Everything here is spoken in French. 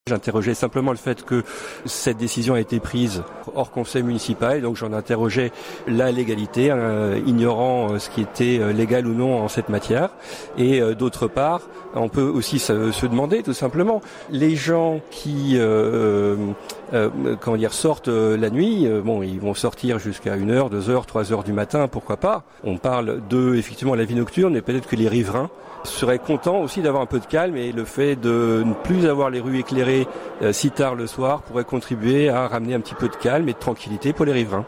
J'interrogeais simplement le fait que cette décision a été prise hors conseil municipal, donc j'en interrogeais la légalité, ignorant ce qui était légal ou non en cette matière. Et d'autre part, on peut aussi se demander tout simplement, les gens qui sortent la nuit, ils vont sortir jusqu'à 1h, 2h, 3h du matin, pourquoi pas. On parle de, effectivement, la vie nocturne, mais peut-être que les riverains seraient contents aussi d'avoir un peu de calme, et le fait de ne plus avoir les rues éclairées si tard le soir pourrait contribuer à ramener un petit peu de calme et de tranquillité pour les riverains.